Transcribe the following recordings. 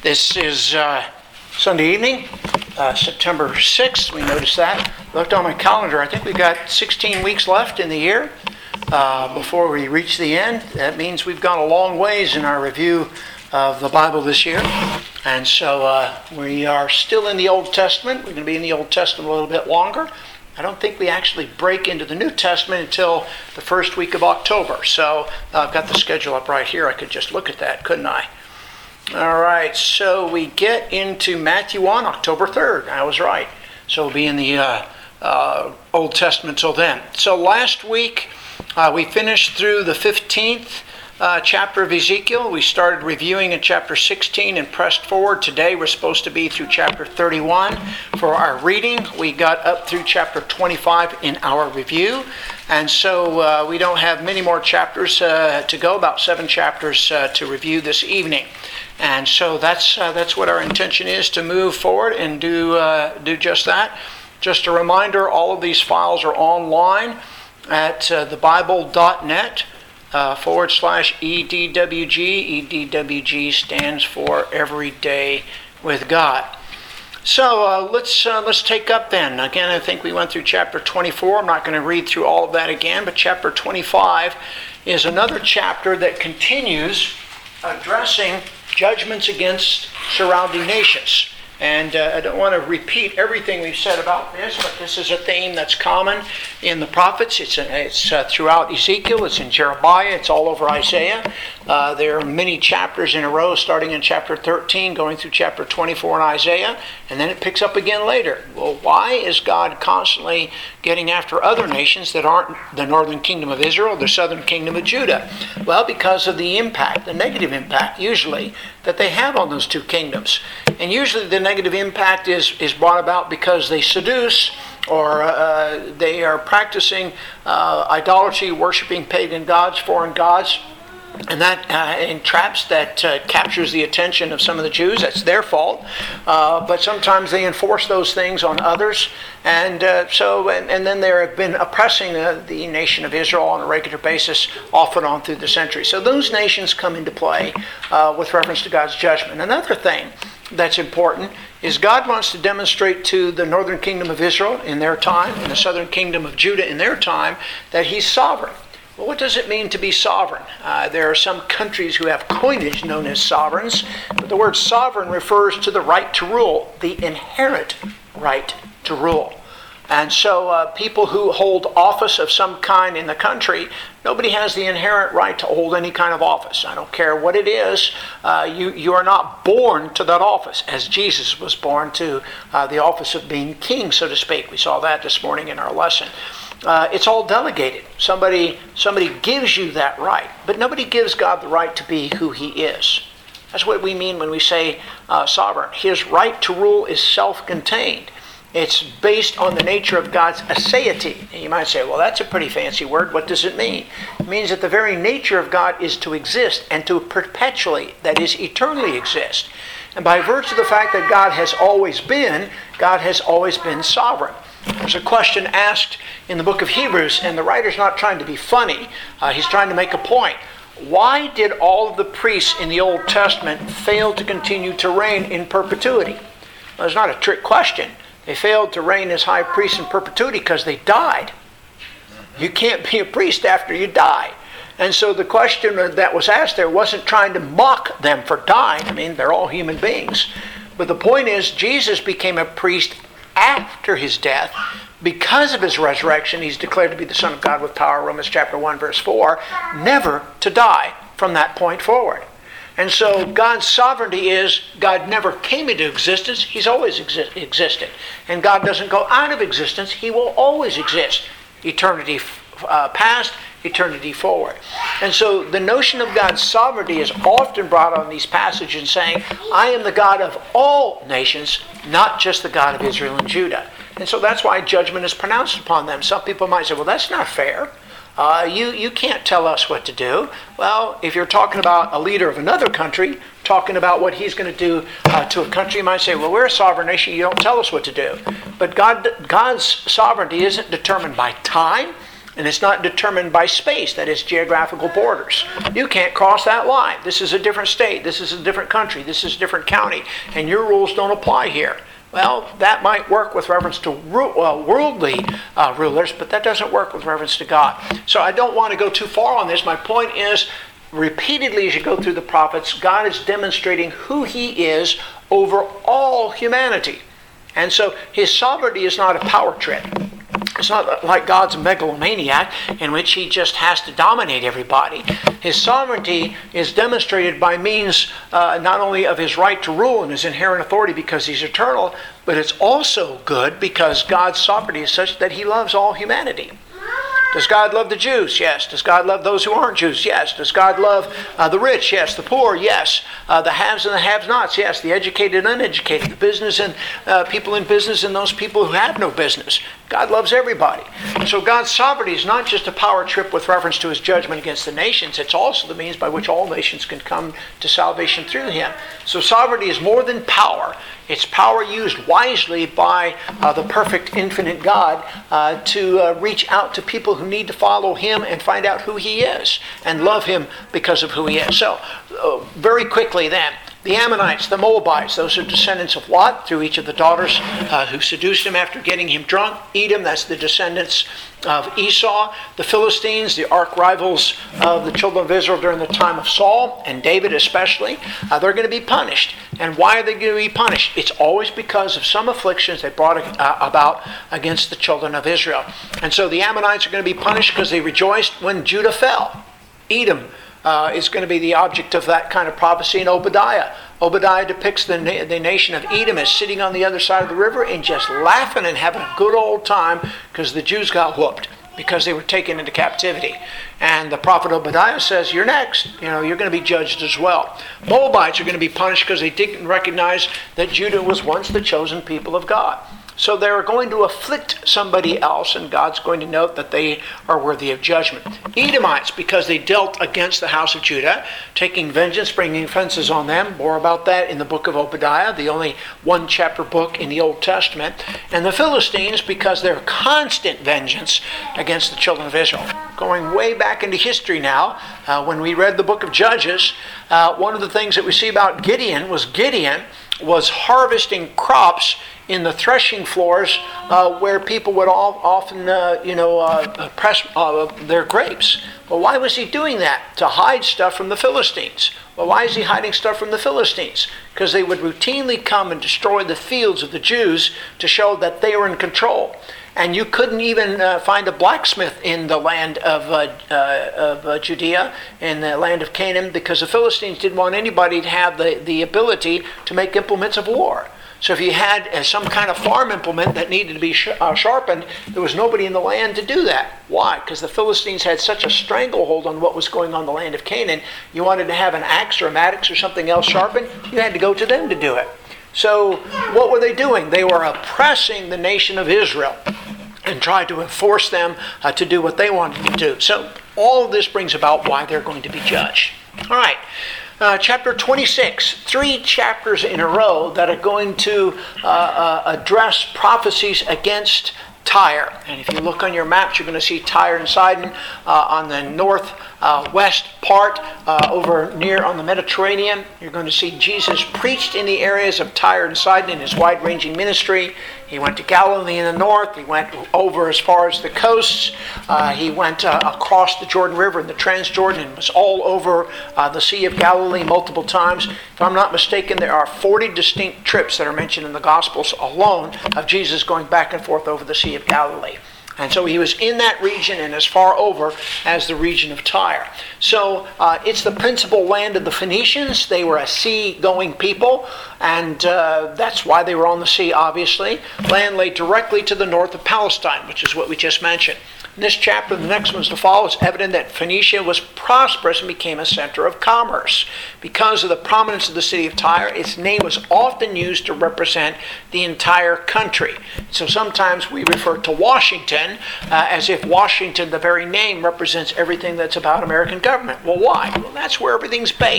This is Sunday evening, September 6th. We noticed that. Looked on my calendar. I think we've got 16 weeks left in the year before we reach the end. That means we've gone a long ways in our review of the Bible this year. And so we are still in the Old Testament. We're going to be in the Old Testament a little bit longer. I don't think we actually break into the New Testament until the first week of October. So I've got the schedule up right here. I could just look at that, couldn't I? All right, so we get into Matthew on October 3rd. I was right. So we'll be in the Old Testament till then. So last week we finished through the 15th chapter of Ezekiel. We started reviewing in chapter 16 and pressed forward. Today we're supposed to be through chapter 31 for our reading. We got up through chapter 25 in our review. And so we don't have many more chapters to go, about 7 chapters to review this evening. And so that's what our intention is, to move forward and do just that. Just a reminder, all of these files are online at thebible.net /EDWG. EDWG stands for Every Day with God. So let's take up then. Again, I think we went through chapter 24. I'm not going to read through all of that again, but chapter 25 is another chapter that continues addressing judgments against surrounding nations. And I don't want to repeat everything we've said about this, but this is a theme that's common in the prophets. It's throughout Ezekiel, it's in Jeremiah, it's all over Isaiah. There are many chapters in a row, starting in chapter 13, going through chapter 24 in Isaiah, and then it picks up again later. Well, why is God constantly getting after other nations that aren't the northern kingdom of Israel, the southern kingdom of Judah? Well, because of the impact, the negative impact, usually, that they have on those two kingdoms. And usually the negative impact is brought about because they seduce, or they are practicing idolatry, worshiping pagan gods, foreign gods, and that entraps, that captures the attention of some of the Jews. That's their fault. But sometimes they enforce those things on others, and then they have been oppressing the nation of Israel on a regular basis, off and on through the centuries. So those nations come into play with reference to God's judgment. Another thing that's important is God wants to demonstrate to the northern kingdom of Israel in their time, and the southern kingdom of Judah in their time, that He's sovereign. Well, what does it mean to be sovereign? There are some countries who have coinage known as sovereigns, but the word sovereign refers to the right to rule, the inherent right to rule. And so people who hold office of some kind in the country, nobody has the inherent right to hold any kind of office. I don't care what it is. You are not born to that office, as Jesus was born to the office of being king, so to speak. We saw that this morning in our lesson. It's all delegated. Somebody gives you that right, but nobody gives God the right to be who He is. That's what we mean when we say sovereign. His right to rule is self-contained. It's based on the nature of God's aseity. And you might say, well, that's a pretty fancy word. What does it mean? It means that the very nature of God is to exist and to perpetually, that is, eternally exist. And by virtue of the fact that God has always been sovereign. There's a question asked in the book of Hebrews, and the writer's not trying to be funny. He's trying to make a point. Why did all of the priests in the Old Testament fail to continue to reign in perpetuity? Well, it's not a trick question. They failed to reign as high priests in perpetuity because they died. You can't be a priest after you die. And so the question that was asked there wasn't trying to mock them for dying. I mean, they're all human beings. But the point is, Jesus became a priest after His death. Because of His resurrection, He's declared to be the Son of God with power, Romans chapter 1, verse 4, never to die from that point forward. And so God's sovereignty is, God never came into existence, He's always existed. And God doesn't go out of existence, He will always exist. Eternity past, eternity forward. And so the notion of God's sovereignty is often brought on these passages saying, I am the God of all nations, not just the God of Israel and Judah. And so that's why judgment is pronounced upon them. Some people might say, well, that's not fair. You can't tell us what to do. Well, if you're talking about a leader of another country, talking about what he's going to do to a country, you might say, well, we're a sovereign nation, you don't tell us what to do. But God's sovereignty isn't determined by time, And it's not determined by space, that is geographical borders. You can't cross that line. This is a different state. This is a different country. This is a different county. And your rules don't apply here. Well, that might work with reference to worldly rulers, but that doesn't work with reference to God. So I don't want to go too far on this. My point is, repeatedly as you go through the prophets, God is demonstrating who he is over all humanity. And so his sovereignty is not a power trip. It's not like God's a megalomaniac in which he just has to dominate everybody. His sovereignty is demonstrated by means not only of his right to rule and his inherent authority because he's eternal, but it's also good because God's sovereignty is such that he loves all humanity. Does God love the Jews? Yes. Does God love those who aren't Jews? Yes. Does God love the rich? Yes. The poor? Yes. The haves and the have-nots? Yes. The educated and uneducated? The business and people in business and those people who have no business? God loves everybody. So God's sovereignty is not just a power trip with reference to his judgment against the nations. It's also the means by which all nations can come to salvation through him. So sovereignty is more than power. It's power used wisely by the perfect, infinite God to reach out to people who need to follow him and find out who he is and love him because of who he is. So, very quickly then, the Ammonites, the Moabites, those are descendants of Lot through each of the daughters who seduced him after getting him drunk. Edom, that's the descendants of Esau. The Philistines, the arch rivals of the children of Israel during the time of Saul, and David especially, they're going to be punished. And why are they going to be punished? It's always because of some afflictions they brought about against the children of Israel. And so the Ammonites are going to be punished because they rejoiced when Judah fell. Edom is going to be the object of that kind of prophecy in Obadiah. Obadiah depicts the nation of Edom as sitting on the other side of the river and just laughing and having a good old time because the Jews got whooped because they were taken into captivity. And the prophet Obadiah says, you're next. You're going to be judged as well. Moabites are going to be punished because they didn't recognize that Judah was once the chosen people of God. So they're going to afflict somebody else, and God's going to note that they are worthy of judgment. Edomites, because they dealt against the house of Judah, taking vengeance, bringing offenses on them. More about that in the book of Obadiah, the only one-chapter book in the Old Testament. And the Philistines, because their constant vengeance against the children of Israel. Going way back into history now, when we read the book of Judges, one of the things that we see about Gideon was harvesting crops in the threshing floors where people would often press their grapes. Well, why was he doing that? To hide stuff from the Philistines. Well, why is he hiding stuff from the Philistines? Because they would routinely come and destroy the fields of the Jews to show that they were in control. And you couldn't even find a blacksmith in the land of Judea, in the land of Canaan, because the Philistines didn't want anybody to have the ability to make implements of war. So if you had some kind of farm implement that needed to be sharpened, there was nobody in the land to do that. Why? Because the Philistines had such a stranglehold on what was going on in the land of Canaan. You wanted to have an axe or a mattox or something else sharpened, you had to go to them to do it. So what were they doing? They were oppressing the nation of Israel and tried to enforce them to do what they wanted to do. So all of this brings about why they're going to be judged. All right. Chapter 26, 3 chapters in a row that are going to address prophecies against Tyre. And if you look on your maps, you're going to see Tyre and Sidon on the northwest part over near on the Mediterranean. You're going to see Jesus preached in the areas of Tyre and Sidon in his wide-ranging ministry. He went to Galilee in the north. He went over as far as the coasts. He went across the Jordan River and the Transjordan and was all over the Sea of Galilee multiple times. If I'm not mistaken, there are 40 distinct trips that are mentioned in the Gospels alone of Jesus going back and forth over the Sea of Galilee. And so he was in that region and as far over as the region of Tyre. So it's the principal land of the Phoenicians. They were a sea-going people, and that's why they were on the sea, obviously. Land lay directly to the north of Palestine, which is what we just mentioned. In this chapter, the next ones to follow, it's evident that Phoenicia was prosperous and became a center of commerce. Because of the prominence of the city of Tyre, its name was often used to represent the entire country. So sometimes we refer to Washington as if Washington, the very name, represents everything that's about American government. Well, why? Well, that's where everything's based.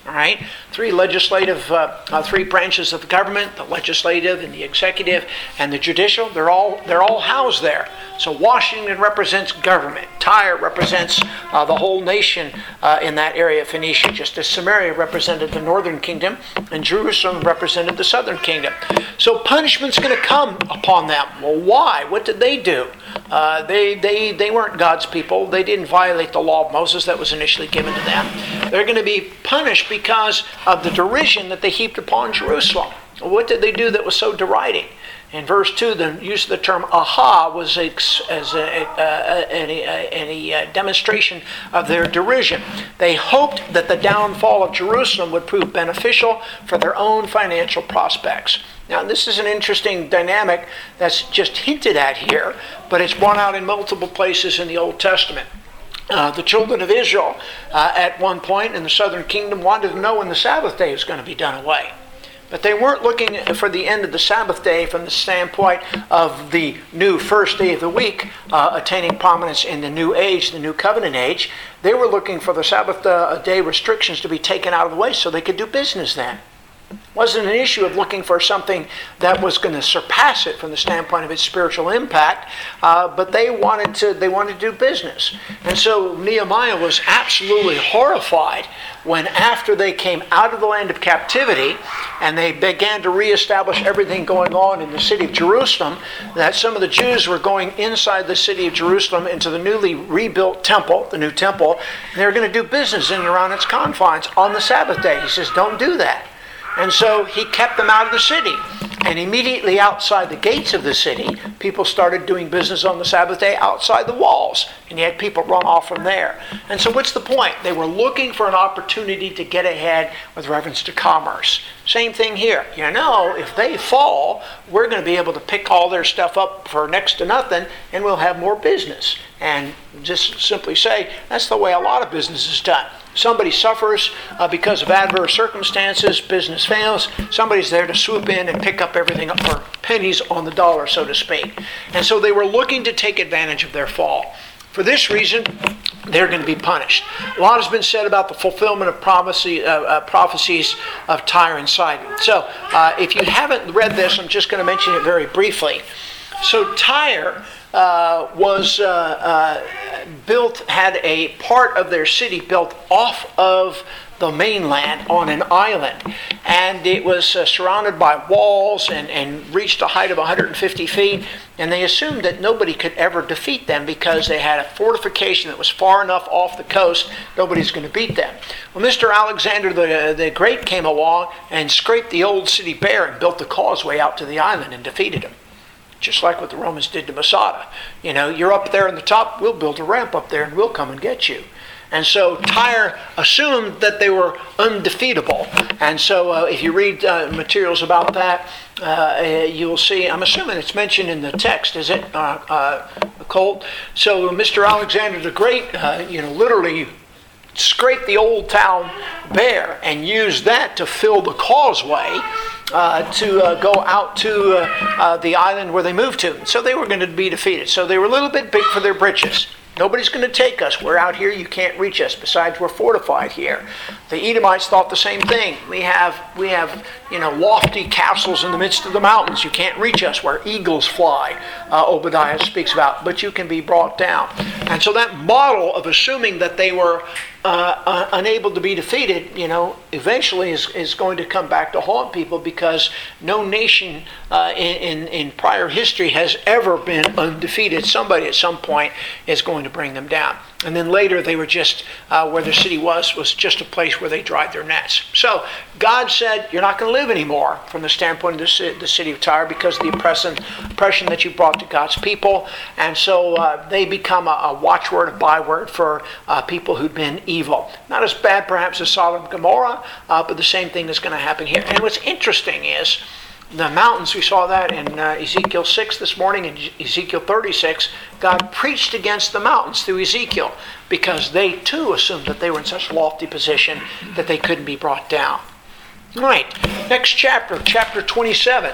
All right, three branches of the government: the legislative and the executive and the judicial. They're all housed there. So Washington represents government. Tyre represents the whole nation in that area of Phoenicia, just as Samaria represented the northern kingdom and Jerusalem represented the southern kingdom. So punishment's going to come upon them. Well, why? What did they do? They weren't God's people. They didn't violate the law of Moses that was initially given to them. They're going to be punished because of the derision that they heaped upon Jerusalem. What did they do that was so deriding? In verse 2, the use of the term aha was a demonstration of their derision. They hoped that the downfall of Jerusalem would prove beneficial for their own financial prospects. Now, this is an interesting dynamic that's just hinted at here, but it's borne out in multiple places in the Old Testament. The children of Israel, at one point in the southern kingdom, wanted to know when the Sabbath day was going to be done away. But they weren't looking for the end of the Sabbath day from the standpoint of the new first day of the week attaining prominence in the new age, the new covenant age. They were looking for the Sabbath day restrictions to be taken out of the way so they could do business then. It wasn't an issue of looking for something that was going to surpass it from the standpoint of its spiritual impact, but they wanted to do business. And so Nehemiah was absolutely horrified when, after they came out of the land of captivity and they began to reestablish everything going on in the city of Jerusalem, that some of the Jews were going inside the city of Jerusalem into the newly rebuilt temple, the new temple, and they were going to do business in and around its confines on the Sabbath day. He says, don't do that. And so he kept them out of the city. And immediately outside the gates of the city, people started doing business on the Sabbath day outside the walls. And you had people run off from there. And so what's the point? They were looking for an opportunity to get ahead with reference to commerce. Same thing here. You know, if they fall, we're going to be able to pick all their stuff up for next to nothing, and we'll have more business. And just simply say, that's the way a lot of business is done. Somebody suffers because of adverse circumstances, business fails. Somebody's there to swoop in and pick up everything for pennies on the dollar, so to speak. And so they were looking to take advantage of their fall. For this reason, they're going to be punished. A lot has been said about the fulfillment of prophecies of Tyre and Sidon. So if you haven't read this, I'm just going to mention it very briefly. So Tyre had a part of their city built off of the mainland on an island, and it was surrounded by walls and reached a height of 150 feet, and they assumed that nobody could ever defeat them because they had a fortification that was far enough off the coast, nobody's going to beat them. Well, Mr. Alexander the Great came along and scraped the old city bare and built the causeway out to the island and defeated them. Just like what the Romans did to Masada. You know, you're up there on the top, we'll build a ramp up there and we'll come and get you. And so Tyre assumed that they were undefeatable. And so if you read materials about that, you will see, I'm assuming it's mentioned in the text, is it, Colt? So Mr. Alexander the Great, literally scraped the old town bare and used that to fill the causeway to go out to the island where they moved to. So they were going to be defeated. So they were a little bit big for their britches. Nobody's going to take us. We're out here. You can't reach us. Besides, we're fortified here. The Edomites thought the same thing. We have lofty castles in the midst of the mountains. You can't reach us where eagles fly, Obadiah speaks about, but you can be brought down. And so that model of assuming that they were unable to be defeated, eventually is going to come back to haunt people, because no nation in prior history has ever been undefeated. Somebody at some point is going to bring them down. And then later they were just, where the city was just a place where they dried their nets. So God said, you're not going to live anymore from the standpoint of the city of Tyre because of the oppression that you brought to God's people. And so they become a watchword, a byword for people who'd been evil. Not as bad perhaps as Sodom and Gomorrah, but the same thing is going to happen here. And what's interesting is, the mountains, we saw that in Ezekiel 6 this morning, and Ezekiel 36, God preached against the mountains through Ezekiel because they too assumed that they were in such lofty position that they couldn't be brought down. All right, next chapter, chapter 27,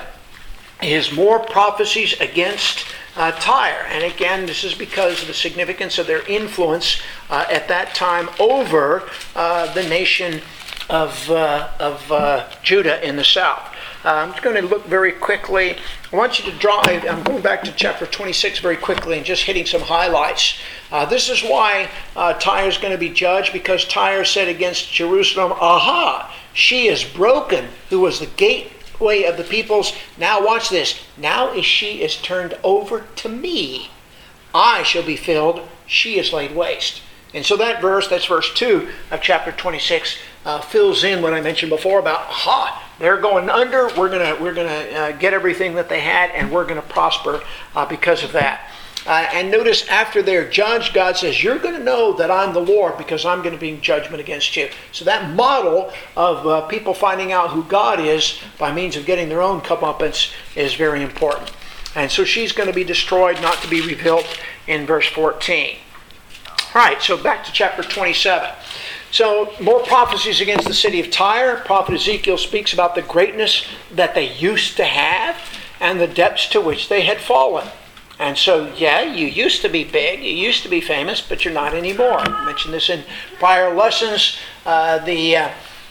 is more prophecies against Tyre. And again, this is because of the significance of their influence at that time over the nation Judah in the south. I'm just going to look very quickly. I want you to draw, I'm going back to chapter 26 very quickly and just hitting some highlights. This is why Tyre is going to be judged, because Tyre said against Jerusalem, "Aha, she is broken, who was the gateway of the peoples. Now watch this. Now she is turned over to me. I shall be filled. She is laid waste." And so that verse, that's verse 2 of chapter 26, fills in what I mentioned before about, aha, they're going under. We're gonna get everything that they had, and we're gonna prosper because of that. And notice after they're judged, God says, "You're going to know that I'm the Lord, because I'm going to be in judgment against you." So that model of people finding out who God is by means of getting their own comeuppance is very important. And so she's going to be destroyed, not to be rebuilt, in verse 14. All right, so back to chapter 27. So more prophecies against the city of Tyre. Prophet Ezekiel speaks about the greatness that they used to have and the depths to which they had fallen. And so, yeah, you used to be big, you used to be famous, but you're not anymore. I mentioned this in prior lessons. The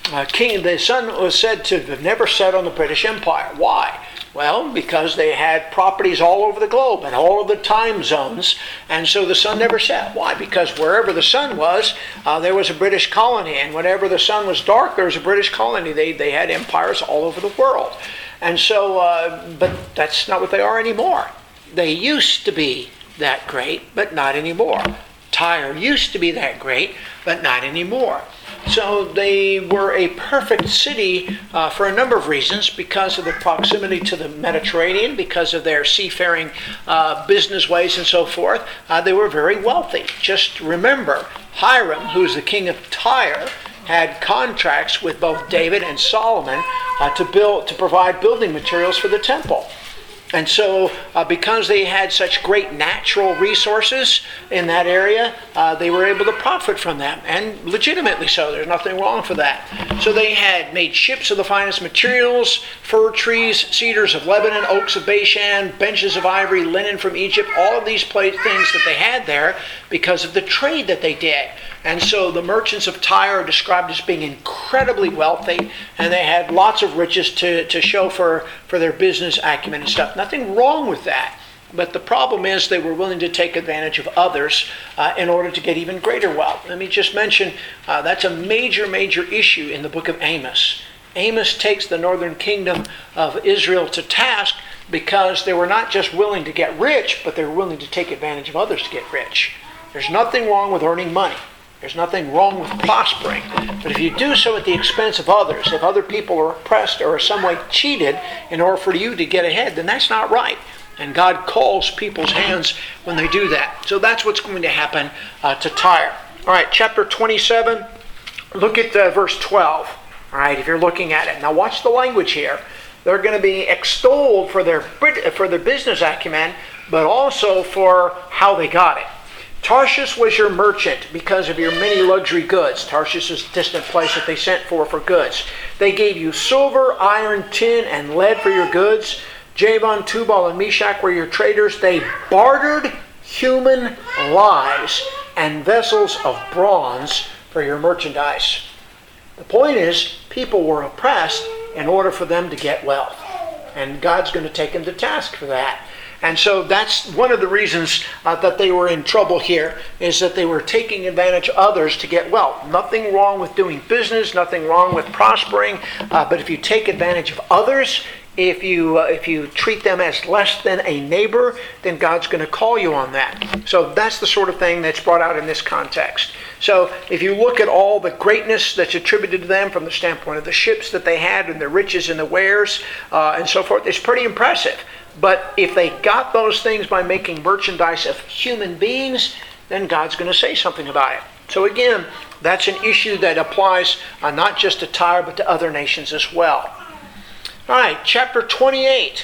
sun was said to have never set on the British Empire. Why? Well, because they had properties all over the globe and all of the time zones, and so the sun never set. Why? Because wherever the sun was, there was a British colony, and whenever the sun was dark, there was a British colony. They had empires all over the world. And so, but that's not what they are anymore. They used to be that great, but not anymore. Tyre used to be that great, but not anymore. So they were a perfect city for a number of reasons, because of the proximity to the Mediterranean, because of their seafaring business ways and so forth. They were very wealthy. Just remember, Hiram, who's the king of Tyre, had contracts with both David and Solomon to provide building materials for the temple. And so because they had such great natural resources in that area, they were able to profit from them, and legitimately so. There's nothing wrong for that. So they had made ships of the finest materials, fir trees, cedars of Lebanon, oaks of Bashan, benches of ivory, linen from Egypt, all of these things that they had there because of the trade that they did. And so the merchants of Tyre are described as being incredibly wealthy, and they had lots of riches to show for their business acumen and stuff. Nothing wrong with that. But the problem is they were willing to take advantage of others in order to get even greater wealth. Let me just mention, that's a major, major issue in the book of Amos. Amos takes the northern kingdom of Israel to task because they were not just willing to get rich, but they were willing to take advantage of others to get rich. There's nothing wrong with earning money. There's nothing wrong with prospering. But if you do so at the expense of others, if other people are oppressed or are some way cheated in order for you to get ahead, then that's not right. And God calls people's hands when they do that. So that's what's going to happen to Tyre. All right, chapter 27, look at verse 12. All right, if you're looking at it. Now watch the language here. They're going to be extolled for their business acumen, but also for how they got it. Tarshish was your merchant because of your many luxury goods. Tarshish is a distant place that they sent for goods. They gave you silver, iron, tin, and lead for your goods. Javan, Tubal, and Meshach were your traders. They bartered human lives and vessels of bronze for your merchandise. The point is, people were oppressed in order for them to get wealth. And God's going to take them to task for that. And so that's one of the reasons that they were in trouble here, is that they were taking advantage of others to get wealth. Nothing wrong with doing business, nothing wrong with prospering, but if you take advantage of others, if you treat them as less than a neighbor, then God's going to call you on that. So that's the sort of thing that's brought out in this context. So if you look at all the greatness that's attributed to them from the standpoint of the ships that they had and the riches and the wares and so forth, it's pretty impressive. But if they got those things by making merchandise of human beings, then God's going to say something about it. So again, that's an issue that applies not just to Tyre, but to other nations as well. All right, chapter 28.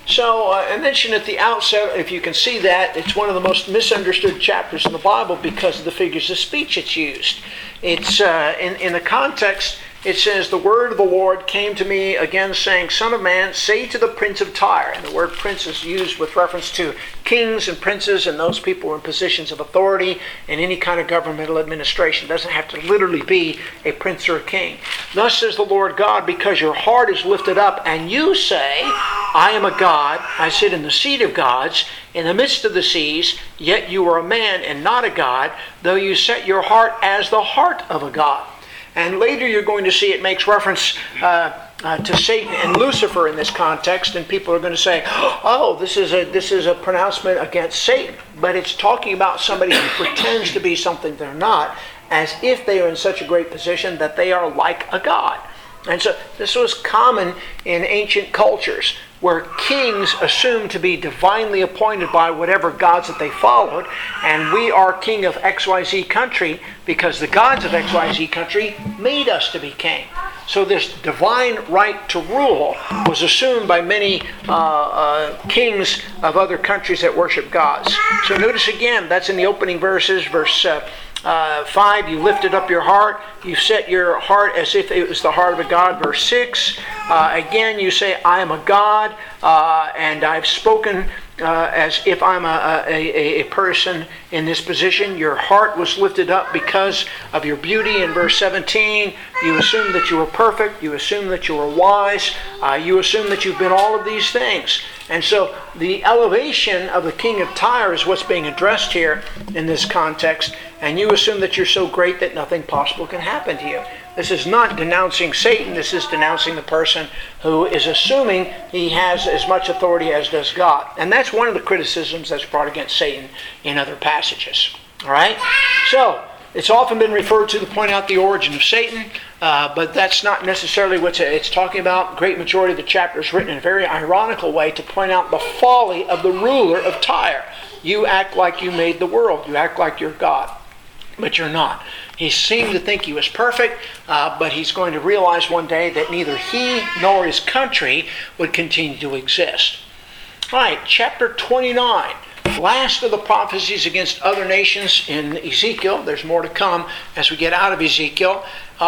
So I mentioned at the outset, if you can see that, it's one of the most misunderstood chapters in the Bible because of the figures of speech it's used. It's in the context, it says, "The word of the Lord came to me again, saying, Son of man, say to the prince of Tyre," and the word prince is used with reference to kings and princes and those people in positions of authority in any kind of governmental administration. It doesn't have to literally be a prince or a king. "Thus says the Lord God, because your heart is lifted up, and you say, I am a God, I sit in the seat of gods, in the midst of the seas, yet you are a man and not a God, though you set your heart as the heart of a God." And later you're going to see it makes reference to Satan and Lucifer in this context, and people are going to say, "Oh, this is a pronouncement against Satan," but it's talking about somebody who pretends to be something they're not, as if they are in such a great position that they are like a god. And so this was common in ancient cultures, where kings assumed to be divinely appointed by whatever gods that they followed, and we are king of XYZ country because the gods of XYZ country made us to be king. So this divine right to rule was assumed by many kings of other countries that worship gods. So notice again, that's in the opening verses, verse 5, "You lifted up your heart, you set your heart as if it was the heart of a god." Verse 6, again you say, "I am a god, and I've spoken as if I'm a person in this position." Your heart was lifted up because of your beauty. In verse 17, you assume that you were perfect, you assume that you were wise, you assume that you've been all of these things. And so the elevation of the king of Tyre is what's being addressed here in this context, and you assume that you're so great that nothing possible can happen to you. This is not denouncing Satan, this is denouncing the person who is assuming he has as much authority as does God. And that's one of the criticisms that's brought against Satan in other passages. All right? So, it's often been referred to point out the origin of Satan, but that's not necessarily what it's talking about. The great majority of the chapter is written in a very ironical way to point out the folly of the ruler of Tyre. You act like you made the world. You act like you're God, but you're not. He seemed to think he was perfect, but he's going to realize one day that neither he nor his country would continue to exist. All right, chapter 29. Last of the prophecies against other nations in Ezekiel, there's more to come as we get out of Ezekiel,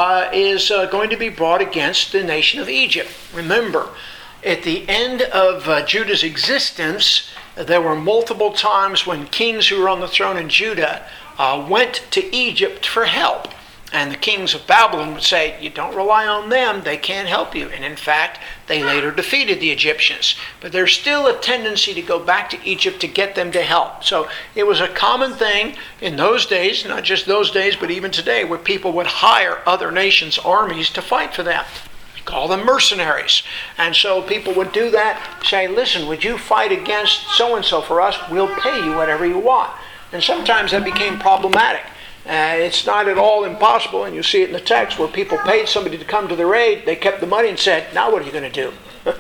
is going to be brought against the nation of Egypt. Remember, at the end of Judah's existence, there were multiple times when kings who were on the throne in Judah went to Egypt for help. And the kings of Babylon would say, "You don't rely on them, they can't help you." And in fact, they later defeated the Egyptians. But there's still a tendency to go back to Egypt to get them to help. So it was a common thing in those days, not just those days, but even today, where people would hire other nations' armies to fight for them. We call them mercenaries. And so people would do that, say, "Listen, would you fight against so-and-so for us? We'll pay you whatever you want." And sometimes that became problematic. It's not at all impossible, and you see it in the text, where people paid somebody to come to their aid, they kept the money and said, "Now what are you going to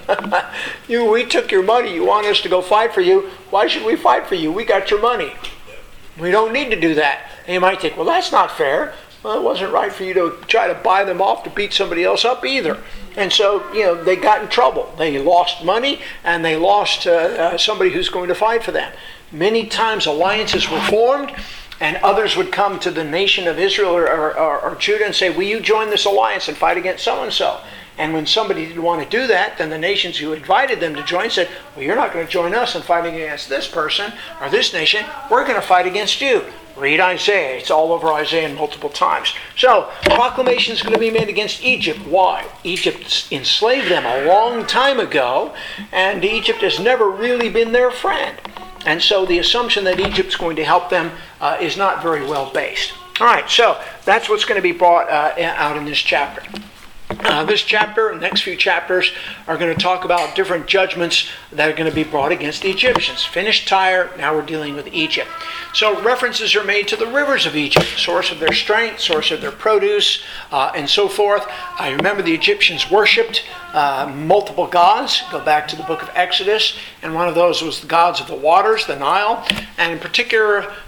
do? We took your money, you want us to go fight for you. Why should we fight for you? We got your money. We don't need to do that." And you might think, "Well, that's not fair." Well, it wasn't right for you to try to buy them off to beat somebody else up either. And so, they got in trouble. They lost money, and they lost somebody who's going to fight for them. Many times alliances were formed, and others would come to the nation of Israel or Judah and say, "Will you join this alliance and fight against so-and-so?" And when somebody didn't want to do that, then the nations who invited them to join said, "Well, you're not going to join us in fighting against this person or this nation. We're going to fight against you." Read Isaiah. It's all over Isaiah multiple times. So, proclamation is going to be made against Egypt. Why? Egypt enslaved them a long time ago, and Egypt has never really been their friend. And so the assumption that Egypt's going to help them is not very well based. All right, so that's what's going to be brought out in this chapter. This chapter and the next few chapters are going to talk about different judgments that are going to be brought against the Egyptians. Finished Tyre, now we're dealing with Egypt. So references are made to the rivers of Egypt, source of their strength, source of their produce, and so forth. I remember the Egyptians worshipped multiple gods. Go back to the book of Exodus, and one of those was the gods of the waters, the Nile. And in particular,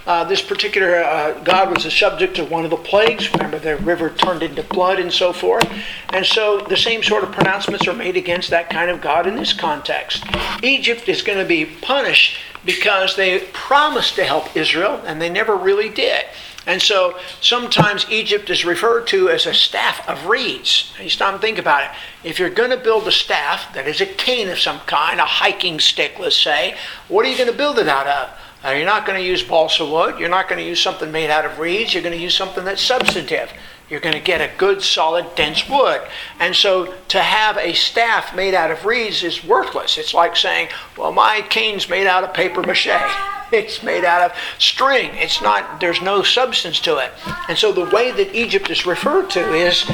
this particular god was the subject of one of the plagues. Remember, the river turned into blood and so forth. And so the same sort of pronouncements are made against that kind of god in this context. Egypt is going to be punished because they promised to help Israel, and they never really did. And so sometimes Egypt is referred to as a staff of reeds. Now you stop and think about it. If you're going to build a staff that is a cane of some kind, a hiking stick, let's say, what are you going to build it out of? You're not going to use balsa wood. You're not going to use something made out of reeds. You're going to use something that's substantive. You're going to get a good, solid, dense wood. And so to have a staff made out of reeds is worthless. It's like saying, well, my cane's made out of paper mache. It's made out of string. It's not, there's no substance to it. And so the way that Egypt is referred to is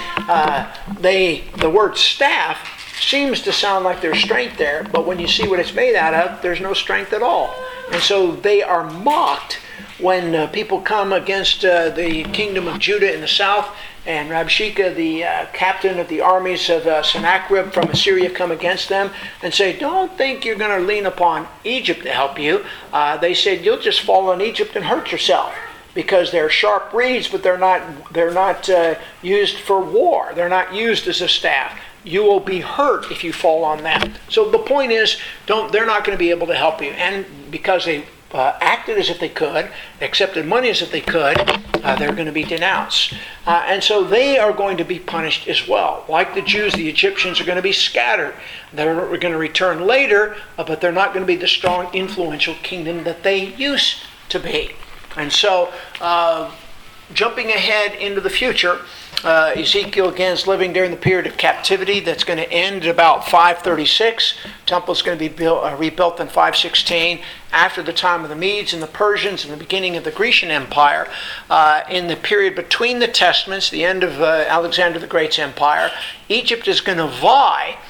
the word staff seems to sound like there's strength there, but when you see what it's made out of, there's no strength at all. And so they are mocked when people come against the kingdom of Judah in the south, and Rabshakeh, the captain of the armies of Sennacherib from Assyria, come against them and say, don't think you're going to lean upon Egypt to help you. They said, you'll just fall on Egypt and hurt yourself, because they're sharp reeds, but they're not used for war. They're not used as a staff. You will be hurt if you fall on them. So the point is, they're not going to be able to help you. And because they acted as if they could, accepted money as if they could, they're going to be denounced. And so they are going to be punished as well. Like the Jews, the Egyptians are going to be scattered. They're going to return later, but they're not going to be the strong, influential kingdom that they used to be. And so, jumping ahead into the future, Ezekiel again is living during the period of captivity that's going to end at about 536. Temple is going to be rebuilt in 516 after the time of the Medes and the Persians and the beginning of the Grecian Empire. In the period between the Testaments, the end of Alexander the Great's empire, Egypt is going to vie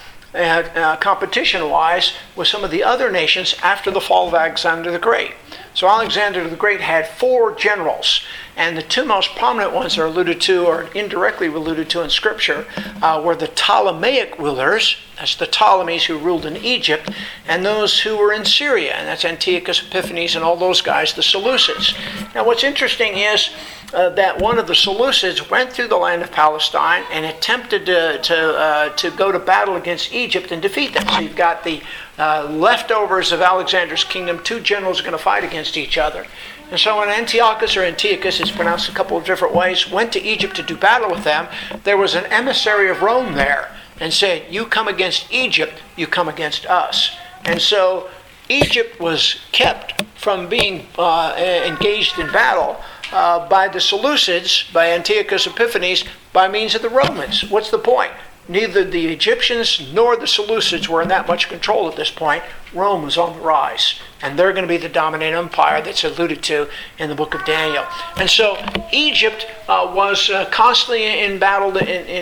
competition-wise with some of the other nations after the fall of Alexander the Great. So Alexander the Great had 4 generals, and the 2 most prominent ones are alluded to, or indirectly alluded to in Scripture, were the Ptolemaic rulers. That's the Ptolemies who ruled in Egypt, and those who were in Syria, and that's Antiochus Epiphanes and all those guys, the Seleucids. Now what's interesting is that one of the Seleucids went through the land of Palestine and attempted to go to battle against Egypt and defeat them. So you've got the leftovers of Alexander's kingdom. 2 generals are going to fight against each other. And so when Antiochus, or Antiochus, it's pronounced a couple of different ways, went to Egypt to do battle with them, there was an emissary of Rome there and said, you come against Egypt, you come against us. And so Egypt was kept from being engaged in battle by the Seleucids, by Antiochus Epiphanes, by means of the Romans. What's the point? Neither the Egyptians nor the Seleucids were in that much control at this point. Rome was on the rise, and they're going to be the dominant empire that's alluded to in the book of Daniel. And so Egypt was constantly in battle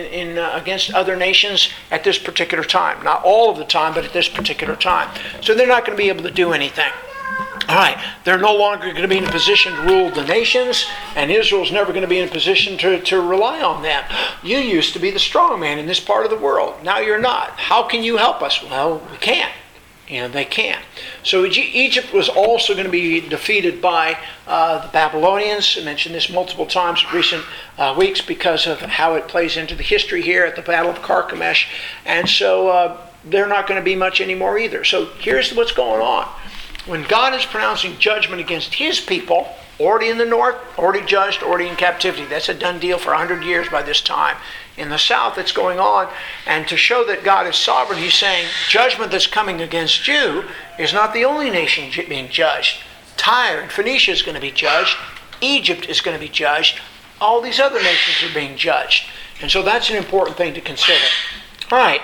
against other nations at this particular time. Not all of the time, but at this particular time. So they're not going to be able to do anything. All right, they're no longer going to be in a position to rule the nations, and Israel's never going to be in a position to rely on them. You used to be the strong man in this part of the world. Now you're not. How can you help us? Well, we can't. They can't. So Egypt was also going to be defeated by the Babylonians. I mentioned this multiple times in recent weeks because of how it plays into the history here at the Battle of Carchemish. And so they're not going to be much anymore either. So here's what's going on. When God is pronouncing judgment against his people, already in the north, already judged, already in captivity. That's a done deal for 100 years by this time. In the south, it's going on. And to show that God is sovereign, he's saying judgment that's coming against you is not the only nation being judged. Tyre and Phoenicia is going to be judged. Egypt is going to be judged. All these other nations are being judged. And so that's an important thing to consider. All right.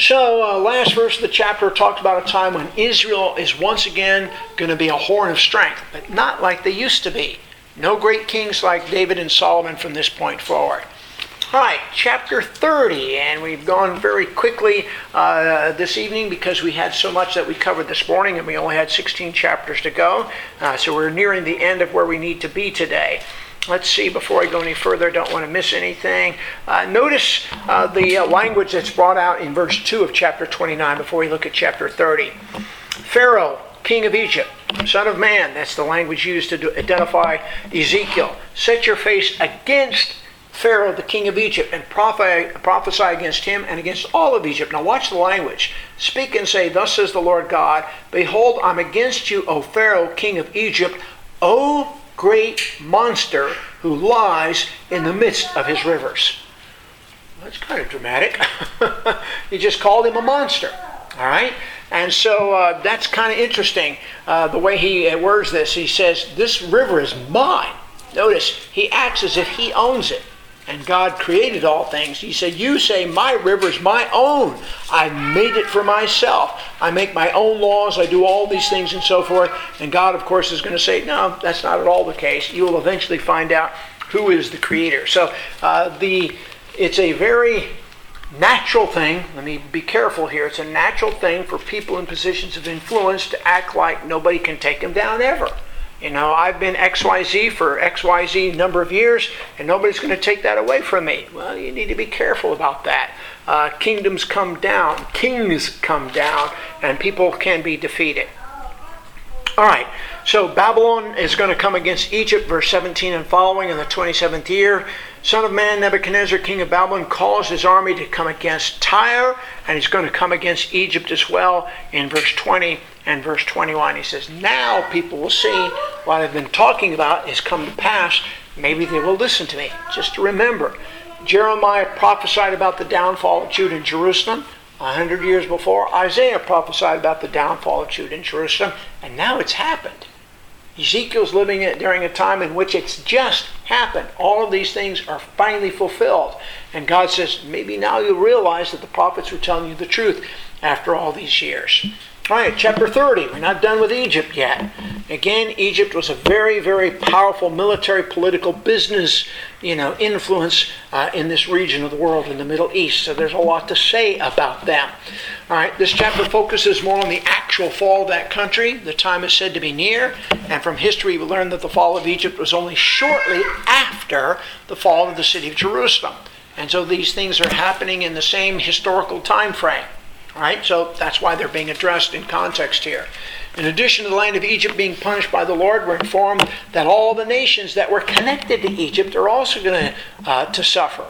So last verse of the chapter talks about a time when Israel is once again going to be a horn of strength, but not like they used to be. No great kings like David and Solomon from this point forward. All right, chapter 30, and we've gone very quickly this evening because we had so much that we covered this morning, and we only had 16 chapters to go. So we're nearing the end of where we need to be today. Let's see, before I go any further, I don't want to miss anything. Notice the language that's brought out in verse 2 of chapter 29 before we look at chapter 30. Pharaoh king of Egypt, son of man, that's the language used to identify Ezekiel, set your face against Pharaoh, the king of Egypt, and prophesy against him and against all of Egypt. Now watch the language. Speak and say, thus says the Lord God, behold, I'm against you, O Pharaoh, king of Egypt, O great monster who lies in the midst of his rivers. That's kind of dramatic. He just called him a monster. All right? And so that's kind of interesting, the way he words this. He says, this river is mine. Notice, he acts as if he owns it. And God created all things. He said, you say, my river is my own. I made it for myself. I make my own laws. I do all these things and so forth. And God, of course, is going to say, no, that's not at all the case. You will eventually find out who is the creator. So it's a very natural thing. Let me be careful here. It's a natural thing for people in positions of influence to act like nobody can take them down ever. You know, I've been XYZ for XYZ number of years, and nobody's going to take that away from me. Well, you need to be careful about that. Kingdoms come down, kings come down, and people can be defeated. All right, so Babylon is going to come against Egypt, verse 17 and following, in the 27th year. Son of man, Nebuchadnezzar, king of Babylon, caused his army to come against Tyre, and he's going to come against Egypt as well in verse 20 and verse 21. He says, now people will see what I've been talking about has come to pass. Maybe they will listen to me. Just to remember, Jeremiah prophesied about the downfall of Judah and Jerusalem 100 years before. Isaiah prophesied about the downfall of Judah and Jerusalem, and now it's happened. Ezekiel's living during a time in which it's just happened. All of these things are finally fulfilled. And God says, maybe now you'll realize that the prophets were telling you the truth after all these years. All right, chapter 30. We're not done with Egypt yet. Again, Egypt was a very, very powerful military, political, business, influence in this region of the world in the Middle East. So there's a lot to say about them. All right, this chapter focuses more on the actual fall of that country. The time is said to be near. And from history, we learn that the fall of Egypt was only shortly after the fall of the city of Jerusalem. And so these things are happening in the same historical time frame. All right, so that's why they're being addressed in context here. In addition to the land of Egypt being punished by the Lord, we're informed that all the nations that were connected to Egypt are also going to suffer.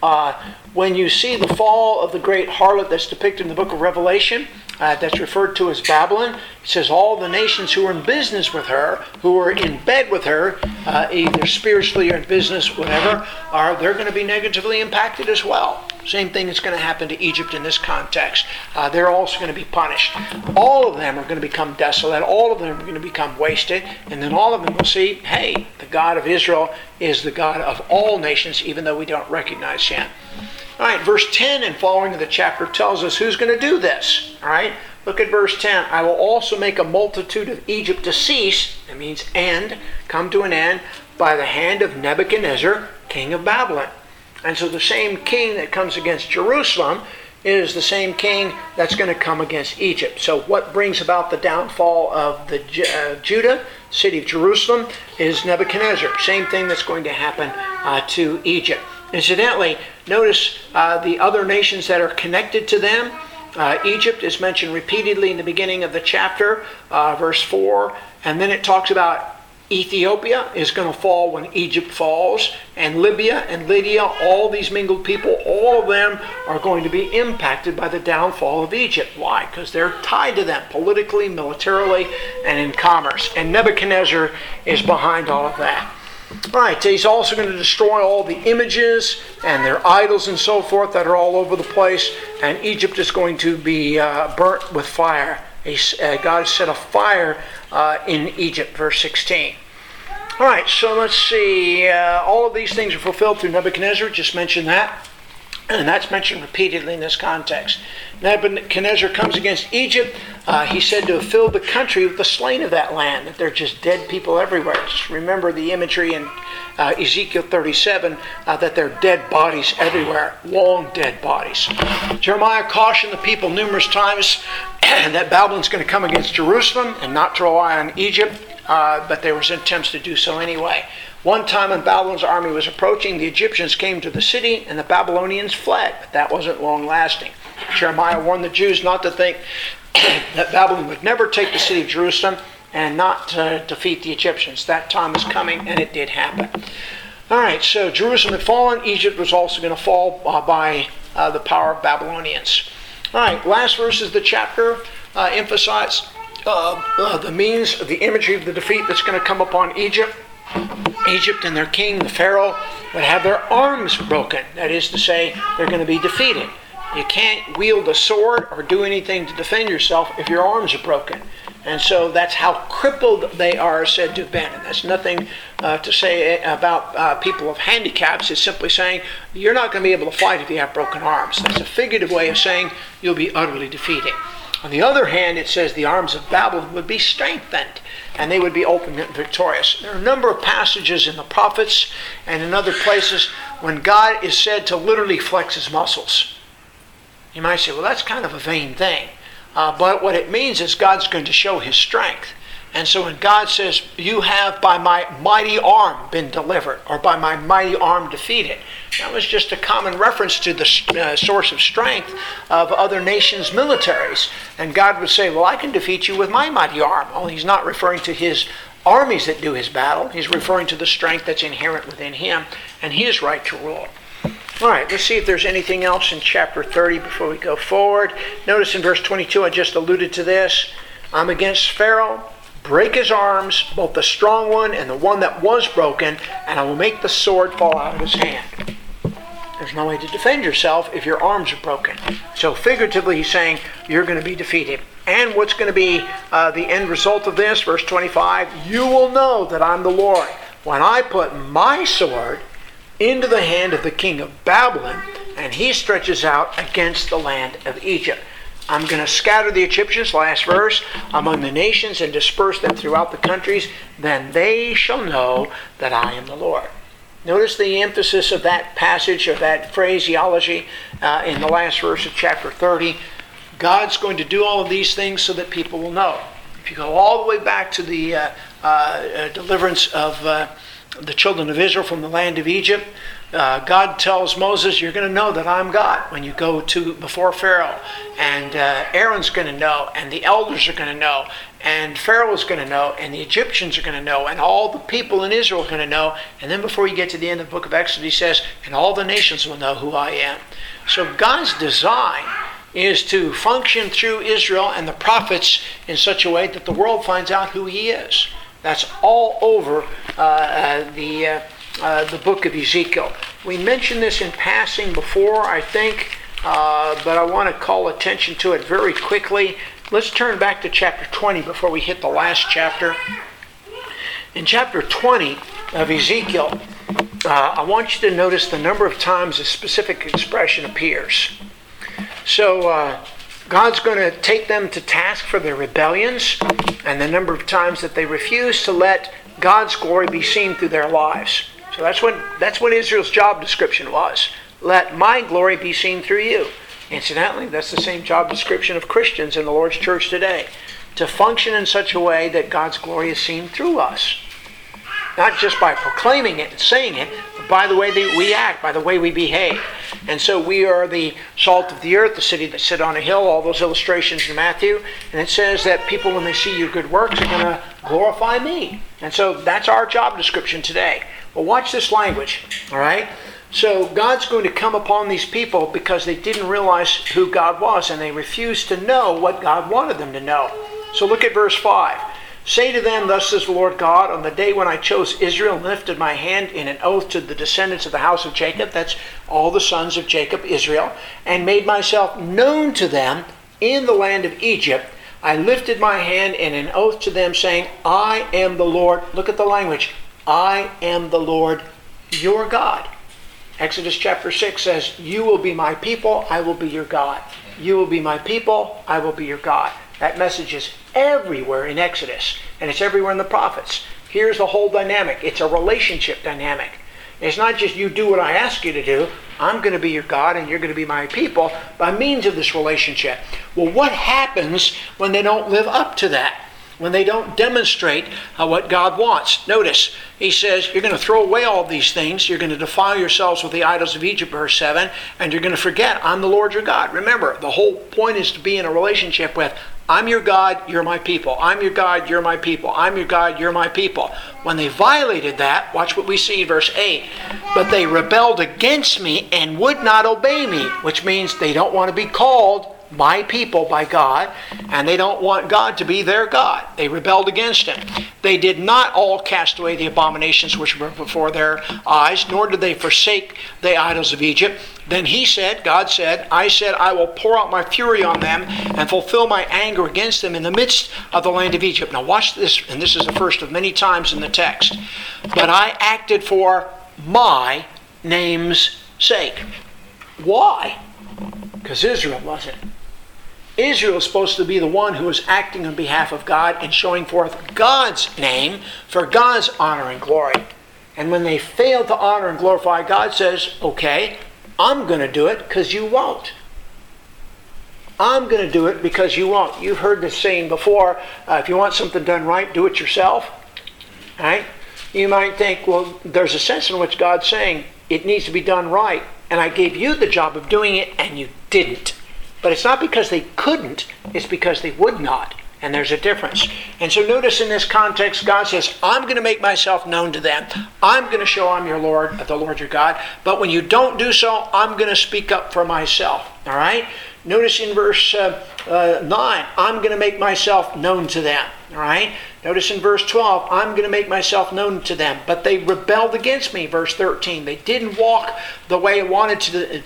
When you see the fall of the great harlot that's depicted in the book of Revelation, that's referred to as Babylon, it says all the nations who were in business with her, who were in bed with her, either spiritually or in business, whatever, they're going to be negatively impacted as well. Same thing is going to happen to Egypt in this context. They're also going to be punished. All of them are going to become desolate. All of them are going to become wasted. And then all of them will see, hey, the God of Israel is the God of all nations, even though we don't recognize him. All right, verse 10 and following of the chapter tells us who's going to do this. All right, look at verse 10. I will also make a multitude of Egypt to cease, that means end, come to an end, by the hand of Nebuchadnezzar, king of Babylon. And so the same king that comes against Jerusalem is the same king that's going to come against Egypt. So what brings about the downfall of the Judah, city of Jerusalem, is Nebuchadnezzar. Same thing that's going to happen to Egypt. Incidentally, notice the other nations that are connected to them. Egypt is mentioned repeatedly in the beginning of the chapter, verse 4. And then it talks about Ethiopia is going to fall when Egypt falls, and Libya and Lydia, all these mingled people, all of them are going to be impacted by the downfall of Egypt. Why? Because they're tied to them politically, militarily, and in commerce. And Nebuchadnezzar is behind all of that. All right, he's also going to destroy all the images and their idols and so forth that are all over the place, and Egypt is going to be burnt with fire. God set a fire in Egypt, verse 16. All right, so let's see. All of these things are fulfilled through Nebuchadnezzar. Just mentioned that. And that's mentioned repeatedly in this context. Nebuchadnezzar comes against Egypt. He's said to have filled the country with the slain of that land, that they're just dead people everywhere. Just remember the imagery in Ezekiel 37, that there are dead bodies everywhere, long dead bodies. Jeremiah cautioned the people numerous times that Babylon's going to come against Jerusalem and not to rely on Egypt, but there was attempts to do so anyway. One time when Babylon's army was approaching, the Egyptians came to the city and the Babylonians fled, but that wasn't long lasting. Jeremiah warned the Jews not to think that Babylon would never take the city of Jerusalem and not defeat the Egyptians. That time is coming, and it did happen. All right, so Jerusalem had fallen. Egypt was also going to fall by the power of Babylonians. All right, last verses of the chapter emphasize the means of the imagery of the defeat that's going to come upon Egypt. Egypt and their king, the Pharaoh, would have their arms broken. That is to say, they're going to be defeated. You can't wield a sword or do anything to defend yourself if your arms are broken. And so that's how crippled they are said to have been. And that's nothing to say about people of handicaps. It's simply saying you're not going to be able to fight if you have broken arms. That's a figurative way of saying you'll be utterly defeated. On the other hand, it says the arms of Babylon would be strengthened and they would be ultimately victorious. There are a number of passages in the prophets and in other places when God is said to literally flex his muscles. You might say, well, that's kind of a vain thing. But what it means is God's going to show his strength. And so when God says, you have by my mighty arm been delivered, or by my mighty arm defeated, that was just a common reference to the source of strength of other nations' militaries. And God would say, well, I can defeat you with my mighty arm. Well, he's not referring to his armies that do his battle. He's referring to the strength that's inherent within him and his right to rule. All right, let's see if there's anything else in chapter 30 before we go forward. Notice in verse 22, I just alluded to this. I'm against Pharaoh, break his arms, both the strong one and the one that was broken, and I will make the sword fall out of his hand. There's no way to defend yourself if your arms are broken. So figuratively, he's saying you're going to be defeated. And what's going to be the end result of this? Verse 25, you will know that I'm the Lord when I put my sword into the hand of the king of Babylon, and he stretches out against the land of Egypt. I'm going to scatter the Egyptians, last verse, among the nations and disperse them throughout the countries. Then they shall know that I am the Lord. Notice the emphasis of that passage, of that phraseology in the last verse of chapter 30. God's going to do all of these things so that people will know. If you go all the way back to the deliverance of the children of Israel from the land of Egypt, God tells Moses, you're going to know that I'm God when you go before Pharaoh. And Aaron's going to know, and the elders are going to know, and Pharaoh's going to know, and the Egyptians are going to know, and all the people in Israel are going to know. And then before you get to the end of the book of Exodus, he says, and all the nations will know who I am. So God's design is to function through Israel and the prophets in such a way that the world finds out who he is. That's all over the book of Ezekiel. We mentioned this in passing before, I think, but I want to call attention to it very quickly. Let's turn back to chapter 20 before we hit the last chapter. In chapter 20 of Ezekiel, I want you to notice the number of times a specific expression appears. So God's going to take them to task for their rebellions and the number of times that they refuse to let God's glory be seen through their lives. So that's what Israel's job description was. Let my glory be seen through you. Incidentally, that's the same job description of Christians in the Lord's church today. To function in such a way that God's glory is seen through us. Not just by proclaiming it and saying it, but by the way that we act, by the way we behave. And so we are the salt of the earth, the city that sit on a hill, all those illustrations in Matthew. And it says that people, when they see your good works, are going to glorify me. And so that's our job description today. Well, watch this language, all right? So God's going to come upon these people because they didn't realize who God was, and they refused to know what God wanted them to know. So look at verse 5. Say to them, thus says the Lord God, on the day when I chose Israel and lifted my hand in an oath to the descendants of the house of Jacob, that's all the sons of Jacob, Israel, and made myself known to them in the land of Egypt, I lifted my hand in an oath to them, saying, I am the Lord. Look at the language. I am the Lord your God. Exodus chapter 6 says, you will be my people, I will be your God. You will be my people, I will be your God. That message is everywhere in Exodus, and it's everywhere in the prophets. Here's the whole dynamic. It's a relationship dynamic. It's not just you do what I ask you to do. I'm going to be your God and you're going to be my people by means of this relationship. Well, what happens when they don't live up to that? When they don't demonstrate what God wants? Notice, he says, you're going to throw away all these things. You're going to defile yourselves with the idols of Egypt, verse 7, and you're going to forget I'm the Lord your God. Remember, the whole point is to be in a relationship with I'm your God, you're my people. I'm your God, you're my people. I'm your God, you're my people. When they violated that, watch what we see in verse 8. But they rebelled against me and would not obey me, which means they don't want to be called my people by God, and they don't want God to be their God. They rebelled against him. They did not all cast away the abominations which were before their eyes, nor did they forsake the idols of Egypt. Then he said, God said, I will pour out my fury on them and fulfill my anger against them in the midst of the land of Egypt. Now watch this, and this is the first of many times in the text. But I acted for my name's sake. Why? Because Israel wasn't. Israel is supposed to be the one who is acting on behalf of God and showing forth God's name for God's honor and glory. And when they fail to honor and glorify God, says, okay, I'm going to do it because you won't. I'm going to do it because you won't. You've heard this saying before, if you want something done right, do it yourself. Right? You might think, well, there's a sense in which God's saying it needs to be done right, and I gave you the job of doing it, and you didn't. But it's not because they couldn't, it's because they would not. And there's a difference. And so notice in this context, God says, I'm going to make myself known to them. I'm going to show I'm your Lord, the Lord your God. But when you don't do so, I'm going to speak up for myself. All right? Notice in verse 9, I'm going to make myself known to them. All right? Notice in verse 12, I'm going to make myself known to them. But they rebelled against me, verse 13. They didn't walk the way I wanted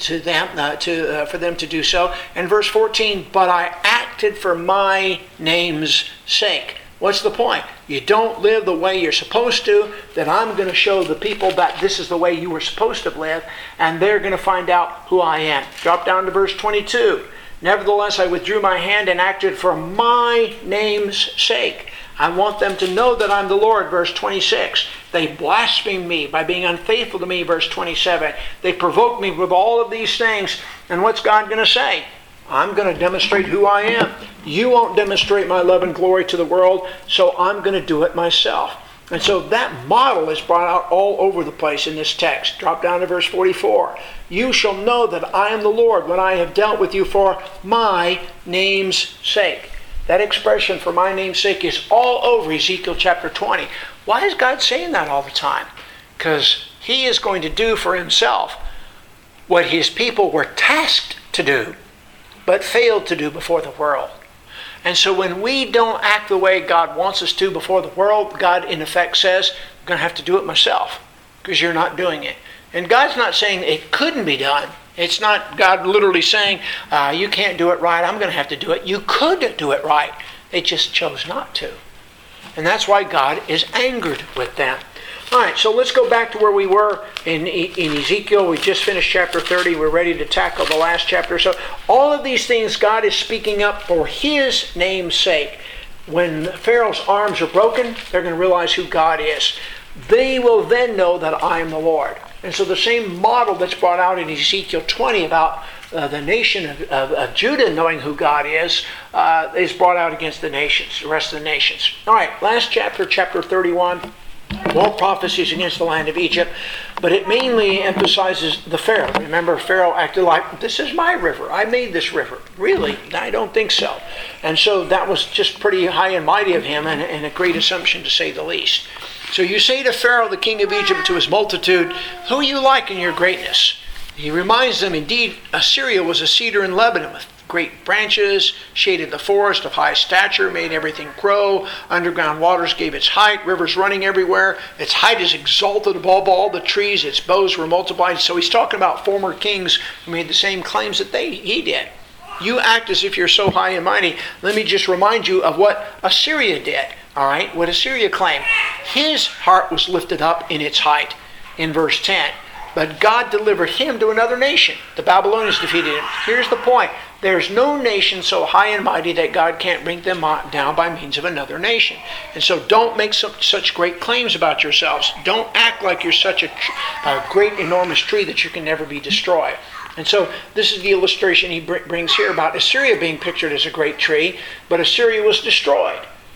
for them to do so. And verse 14, but I acted for my name's sake. What's the point? You don't live the way you're supposed to, then I'm going to show the people that this is the way you were supposed to live, and they're going to find out who I am. Drop down to verse 22. Nevertheless, I withdrew my hand and acted for my name's sake. I want them to know that I'm the Lord, verse 26. They blasphemed me by being unfaithful to me, verse 27. They provoked me with all of these things. And what's God going to say? I'm going to demonstrate who I am. You won't demonstrate my love and glory to the world, so I'm going to do it myself. And so that model is brought out all over the place in this text. Drop down to verse 44. You shall know that I am the Lord when I have dealt with you for my name's sake. That expression, for my name's sake, is all over Ezekiel chapter 20. Why is God saying that all the time? Because he is going to do for himself what his people were tasked to do, but failed to do before the world. And so when we don't act the way God wants us to before the world, God in effect says, I'm going to have to do it myself because you're not doing it. And God's not saying it couldn't be done. It's not God literally saying, you can't do it right, I'm going to have to do it. You could do it right. They just chose not to. And that's why God is angered with them. All right, so let's go back to where we were in Ezekiel. We just finished chapter 30. We're ready to tackle the last chapter. So all of these things God is speaking up for his name's sake. When Pharaoh's arms are broken, they're going to realize who God is. They will then know that I am the Lord. And so the same model that's brought out in Ezekiel 20 about the nation of Judah knowing who God is brought out against the nations, the rest of the nations. All right, last chapter, chapter 31. More prophecies against the land of Egypt, but it mainly emphasizes the Pharaoh. Remember, Pharaoh acted like, this is my river. I made this river. Really? I don't think so. And so that was just pretty high and mighty of him and a great assumption to say the least. So you say to Pharaoh, the king of Egypt, to his multitude, who you like in your greatness? He reminds them, indeed, Assyria was a cedar in Lebanon with great branches, shaded the forest of high stature, made everything grow. Underground waters gave its height, rivers running everywhere. Its height is exalted above all the trees. Its boughs were multiplied. So he's talking about former kings who made the same claims that he did. You act as if you're so high and mighty. Let me just remind you of what Assyria did. All right, what Assyria claimed. His heart was lifted up in its height in verse 10. But God delivered him to another nation. The Babylonians defeated him. Here's the point. There's no nation so high and mighty that God can't bring them down by means of another nation. And so don't make such great claims about yourselves. Don't act like you're such a great, enormous tree that you can never be destroyed. And so this is the illustration he brings here about Assyria being pictured as a great tree, but Assyria was destroyed.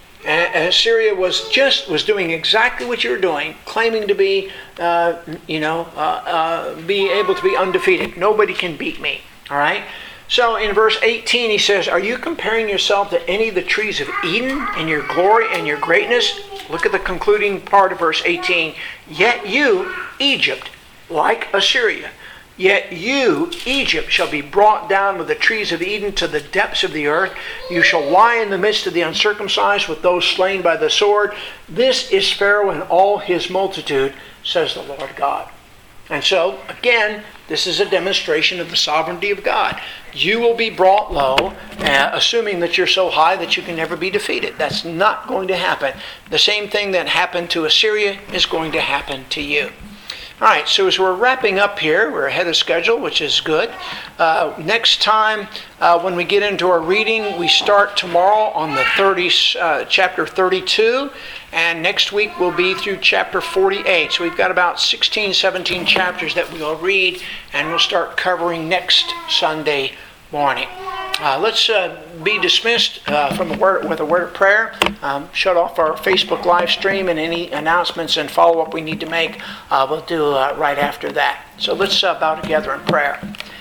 And Assyria was doing exactly what you're doing, claiming to be, be able to be undefeated. Nobody can beat me. All right. So in verse 18 he says, are you comparing yourself to any of the trees of Eden in your glory and your greatness? Look at the concluding part of verse 18. Yet you, Egypt, like Assyria, yet you, Egypt, shall be brought down with the trees of Eden to the depths of the earth. You shall lie in the midst of the uncircumcised with those slain by the sword. This is Pharaoh and all his multitude, says the Lord God. And so, again, this is a demonstration of the sovereignty of God. You will be brought low, assuming that you're so high that you can never be defeated. That's not going to happen. The same thing that happened to Assyria is going to happen to you. All right, so as we're wrapping up here, we're ahead of schedule, which is good. Next time, when we get into our reading, we start tomorrow on the chapter 32, and next week we'll be through chapter 48. So we've got about 16, 17 chapters that we'll read, and we'll start covering next Sunday morning. Let's be dismissed with a word of prayer. Shut off our Facebook live stream, and any announcements and follow-up we need to make, we'll do right after that. So let's bow together in prayer.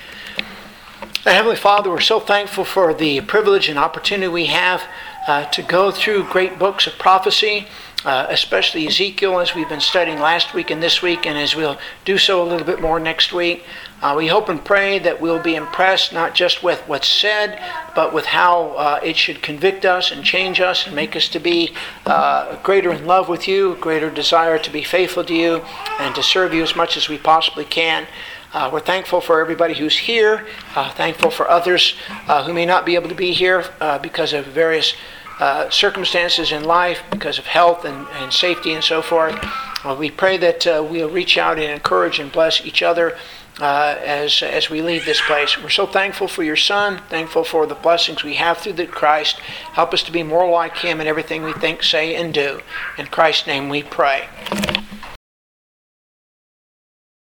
Heavenly Father, we're so thankful for the privilege and opportunity we have to go through great books of prophecy, especially Ezekiel, as we've been studying last week and this week, and as we'll do so a little bit more next week. We hope and pray that we'll be impressed not just with what's said, but with how it should convict us and change us and make us to be greater in love with you, greater desire to be faithful to you, and to serve you as much as we possibly can. We're thankful for everybody who's here, thankful for others who may not be able to be here because of various circumstances in life, because of health and safety and so forth. We pray that we'll reach out and encourage and bless each other as we leave this place. We're so thankful for your Son, thankful for the blessings we have through the Christ. Help us to be more like him in everything we think, say, and do. In Christ's name we pray.